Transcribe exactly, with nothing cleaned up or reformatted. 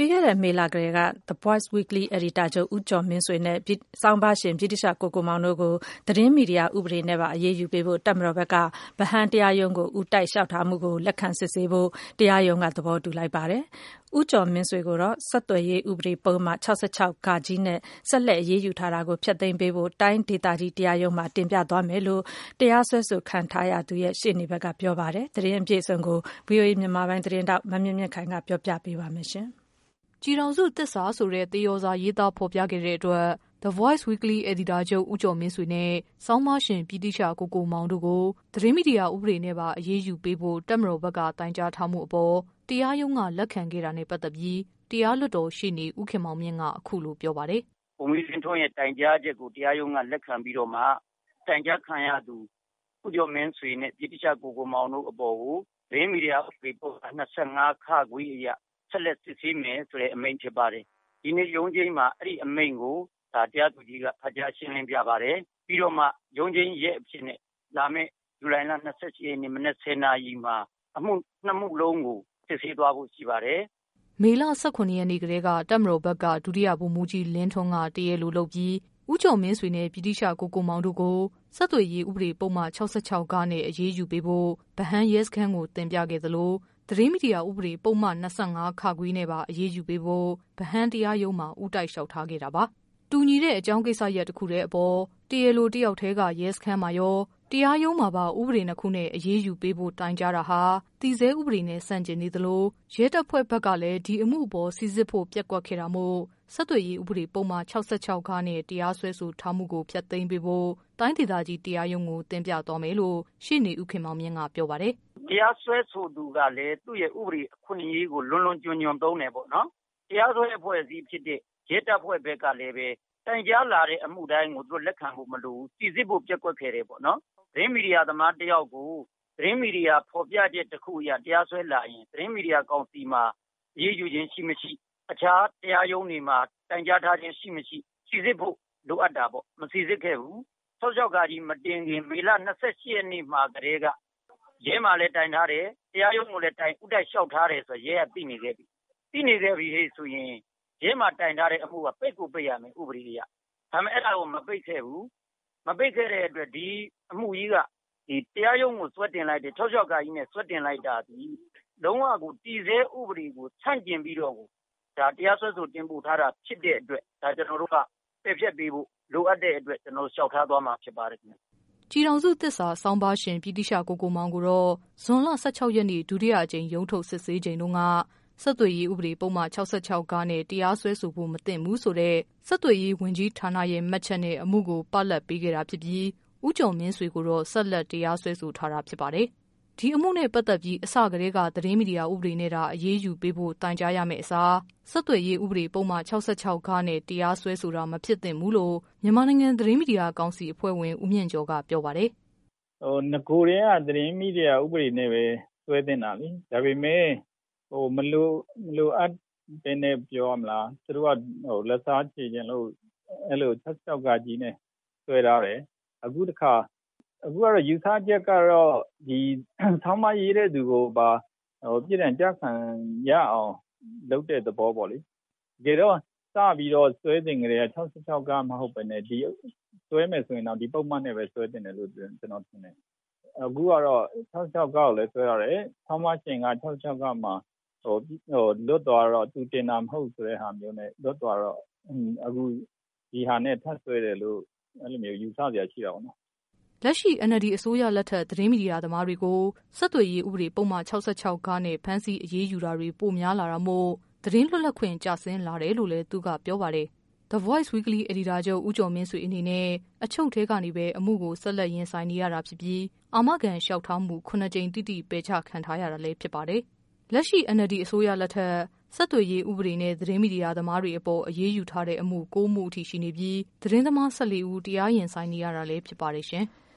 ပြီးခဲ့တဲ့မေလကလေးက The Voice Weekly အယ်ဒီတာချုပ်ဦးကျော်မင်းဆွေနဲ့ဆောင်းပါးရှင်ဗြိတိသျှကိုကိုမောင်တို့ကိုသတင်းမီဒီယာဥပဒေနဲ့ပါအရေးယူပေးဖို့တပ်မတော်ဘက်ကဗဟန်းတရားရုံးကိုဦးတိုက်လျှောက်ထားမှုကိုလက်ခံစစ်ဆေးဖို့တရားရုံးကသဘောတူလိုက်ပါတယ်။ဦးကျော်မင်းဆွေကိုတော့ဆက်သွယ်ရေးဥပဒေပုဒ်မ၆၆ဂနဲ့ဆက်လက်အရေးယူထားတာကိုဖျက်သိမ်းပေးဖို့တိုင်းဒေသကြီးတရားရုံးမှာတင်ပြသွားမယ်လို့တရားစွဲဆိုခံထားရသူရဲ့ရှေ့နေဘက်ကပြောပါတယ်။သတင်းအပြည့်အစုံကို ဗွီအိုအေ မြန်မာပိုင်းသတင်းတောက်မမြင့်မြင့်ခိုင်ကပြောပြပေးပါမယ်ရှင်။ကြည်ထောင်စုသစ္စာဆိုတဲ့သေရောစာရေးသားဖော်ပြခဲ့တဲ့အတွက် The Voice Weekly အယ်ဒီတာချုပ်ဦးကျော်မင်းဆွေနဲ့ဆောင်းပါးရှင်ဗြိတိသျှကိုကိုမောင်တို့ကိုသတင်းမီဒီယာဥပဒေနဲ့ပါအရေးယူပေးဖို့တပ်မတော်ဘက်ကတိုင်ကြားထားမှုအပေါ်တရားရုံးကလက်ခံခဲ့တာနဲ့ပတ်သက်ပြီးတရားလွှတ်တော်ရှေ့နေဦးခင်မောင်မြင့်ကအခုလိုပြောပါတယ်။ဗိုလ်မှူးကြီးထွန်းရဲ့တိုင်ကြားချက်ကိုတရားရုံးကလက်ခံပြီးတော့မှတိုင်ကြားခံရသူဦးကျော်မင်းဆွေနဲ့ဗြိတိသျှကိုကိုမောင်တို့အပေါ်ကိုသတင်းမီဒီယာဥပဒေပုဒ်မ၂၅ခခွေအရဆက်လက်စစ်ဆေးမယ်ဆိုတဲ့အမိန့်ဖြစ်ပါတယ်။ဒီနေ့ရုံးချင်းမှာအဲ့ဒီအမိန့်ကိုဒါတရားသူကြီးကဖတ်ကြားရှင်းလင်းပြပါတယ်။ပြီးတော့မှရုံးချင်းရဲ့အဖြစ်နဲ့လာမယ့်ဇူလိုင်လ၂၈ရက်နေ့မနက်ဆယ်နာရီမှာအမှုနှစ်မှုလုံးကိုစစ်ဆေးသွားဖို့ရှိပါတယ်။မေလ၁၇ရက်နေ့ကတည်းကတပ်မတော်ဘက်ကဒုတိယဗိုလ်မှူးကြီးလင်းထွန်းကတရားလိုလုပ်ပြီးဦးကျော်မင်းဆွေနဲ့ဗြိတိသျှကိုကိုမောင်တို့ကိုဆက်သွယ်ရေးဥပဒေပုံမှန်၆၆ဂနဲ့အရေးယူပေးဖို့ဗဟန်းရဲစခန်းကိုတင်ပြခဲ့သလိုသတင်းမီဒီယာဥပဒေပုံမှန်၂၅ခခွေနဲ့ပါအရေးယူပေးဖို့ဗဟန်းတရားရုံးမှာဦးတိုက်လျှောက်ထားခဲ့တာပါ။တူညီတဲ့အကြောင်းကိစ္စရပ်တစ်ခုတည်းအပေါ်တရားလိုတယောက်တည်းကရဲစခန်းမှာရောတရားရုံးမှာပါဥပဒေနှစ်ခုနဲ့အရေးယူပေးဖို့တိုင်ကြားတာဟာတည်ဆဲဥပဒေနဲ့ဆန့်ကျင်နေသလိုရဲတပ်ဖွဲ့ဘက်ကလည်းဒီအမှုအပေါ်စီစစ်ဖို့ပြက်ကွက်ခဲ့တာမို့ဆက်သွယ်ရေးဥပဒေပုံမှန်၆၆ဂနဲ့တရားစွဲဆိုထားမှုကိုဖျက်သိမ်းပေးဖို့တိုင်းဒေသကြီးတရားရုံးကိုတင်ပြသွားမယ်လို့ရှေ့နေဦးခင်မောင်မြင့်ကပြောပါတယ်။တရားစွဲဆိုသူကလည်းသူ့ရဲ့ဥပဒေအခွင့်အရေးကိုလွန်လွန်ကျွံကျွံသုံးတယ်ပေါ့နော်။တရားစွဲအဖွဲ့အစည်းဖြစ်တဲ့ရဲတပ်ဖွဲ့ဘက်ကလည်းပဲတိုင်ကြားလာတဲ့အမှုတိုင်းကိုသူလက်ခံဖို့မလိုဘူးစီစစ်ဖို့ပြက်ကွက်ခဲ့တယ်ပေါ့နော်။သတင်းမီဒီယာသမားတယောက်ကိုသတင်းမီဒီယာဖော်ပြချက်တစ်ခုအရတရားစွဲလာရင်သတင်းမီဒီယာကောင်စီမှာအရေးယူခြင်းရှိမရှိအခြားတရားရုံးတွေမှာတိုင်ကြားထားခြင်းရှိမရှိစီစစ်ဖို့လိုအပ်တာပေါ့မစီစစ်ခဲ့ဘူး၆၆ဂကြီးမတင်ခင်မေလ၂၈ရက်နေ့မှာကတည်းကရဲမှာလည်းတိုင်ထားတယ်တရားရုံးကိုလည်းတိုင်ဥတိုက်လျှောက်ထားတယ်ဆိုရဲကသိနေခဲ့ပြီသိနေခဲ့ပြီဟဲ့ဆိုရင်ရဲမှာတိုင်ထားတဲ့အမှုကပိတ်ကိုပိတ်ရမယ်ဥပဒေအရဒါပေမဲ့အဲ့ဒါကိုမပိတ်ခဲ့ဘူးမပိတ်ခဲ့တဲ့အတွက်ဒီအမှုကြီးကဒီတရားရုံးကိုဆွဲတင်လိုက်တယ်၆၆ဂကြီးနဲ့ဆွဲတင်လိုက်တာဒီလုံးဝကိုတည်ဆဲဥပဒေကိုဆန့်ကျင်ပြီးတော့ကိုဒါတရားစွဲဆိုတင်ပို့ထားတာဖြစ်တဲ့အတွက်ဒါကျွန်တော်တို့ကပယ်ဖျက်ပေးဖို့လိုအပ်တဲ့အတွက်ကျွန်တော်လျှောက်ထားသွားမှာဖြစ်ပါတယ်ခင်ဗျကြည်ထောင်စုသစ္စာဆောင်းပါးရှင်ဗြိတိသျှကိုကိုမောင်ကိုတော့ဇွန်လ၁၆ရက်နေ့ဒုတိယအကြိမ်ရုံးထုတ်စစ်ဆေးချိန်တုန်းကဆက်သွယ်ရေးဥပဒေပုံမှန်၆၆ဂနဲ့တရားစွဲဆိုဖို့မသင့်ဘူးဆိုတဲ့ဆက်သွယ်ရေးဝန်ကြီးဌာနရဲ့မှတ်ချက်နဲ့အမှုကိုပလတ်ပေးခဲ့တာဖြစ်ပြီးဦးကျော်မင်းဆွေကိုတော့ဆက်လက်တရားစွဲဆိုထားတာဖြစ်ပါတယ်။ဒီအမှုနဲ့ပတ်သက်ပြီးအစကတည်းကသတင်းမီဒီယာဥပဒေနဲ့တာအရေးယူပေးဖို့တိုင်ကြားရမယ့်အစားဆက်သွယ်ရေးဥပဒေပုံမှန်၆၆ဂနဲ့တရားစွဲဆိုတာမဖြစ်သင့်ဘူးလို့မြန်မာနိုင်ငံသတင်းမီဒီယာကောင်စီအဖွဲ့ဝင်ဦးမြင့်ကျော်ကပြောပါတယ်။ဟိုငကိုရဲကသတင်းမီဒီယာဥပဒေနဲ့ပဲစွဲတင်တာလေဒါပေမဲ့ဟိုမလို့မလို့အပ်တဲ့နဲ့ပြောရမလားသူတို့ကဟိုလက်စားချေခြင်းလို့အဲ့လို၆၆ဂကြီးနဲ့စွဲထားတယ်အခုတခါအခုကတော့ယူဆချက်ကတော့ဒီဆောင်းမရေးတဲ့သူကိုပါဟိုပြည်တယ်ကြခံရအောင်လုပ်တဲ့သဘောပေါ့လေဒီတော့စပြီးတော့စွဲတင်ကြတဲ့၆၆ဂမဟုတ်ပဲねဒီစွဲမယ်ဆိုရင်တော့ဒီပုံမှန်နဲ့ပဲစွဲတင်တယ်လို့ကျွန်တော်ထင်တယ်အခုကတော့၆၆ဂကိုလည်းစွဲရတယ်ဆောင်းမရှင်က၆၆ဂမှာဟိုဟိုလွတ်သွားတော့သူတင်တာမဟုတ်ဆိုတဲ့ဟာမျိုးနဲ့လွတ်သွားတော့အခုဒီဟာနဲ့ထပ်ဆွဲတယ်လို့အဲ့လိုမျိုးယူဆစရာရှိတာပေါ့နော်လက်ရှိ အန် အယ်လ် ဒီ အစိုးရလက်ထက်သတင်းမီဒီယာသမားတွေကိုဆက်သွယ်ရေးဥပဒေပုံမှန်၆၆ဂနဲ့ဖမ်းဆီးအရေးယူတာတွေပိုများလာတာမို့သတင်းလွတ်လပ်ခွင့်ကျဆင်းလာတယ်လို့လည်းသူကပြောပါတယ်။ The Voice Weekly အယ်ဒီတာချုပ်ဦးကျော်မင်းဆွေအနေနဲ့အချုပ်ထဲကနေပဲအမှုကိုဆက်လက်ရင်ဆိုင်နေရတာဖြစ်ပြီးအာမခံလျှောက်ထားမှုခုနှစ်ကြိမ်တိတိပယ်ချခံထားရတာလည်းဖြစ်ပါတယ်။လက်ရှိ အန် အယ်လ် ဒီ အစိုးရလက်ထက်ဆက်သွယ်ရေးဥပဒေနဲ့သတင်းမီဒီယာသမားတွေအပေါ်အရေးယူထားတဲ့အမှု၉မှုအထိရှိနေပြီးသတင်းသမား၁၄ဦးတရားရင်ဆိုင်နေရတာလည်းဖြစ်ပါတယ်ရှင်။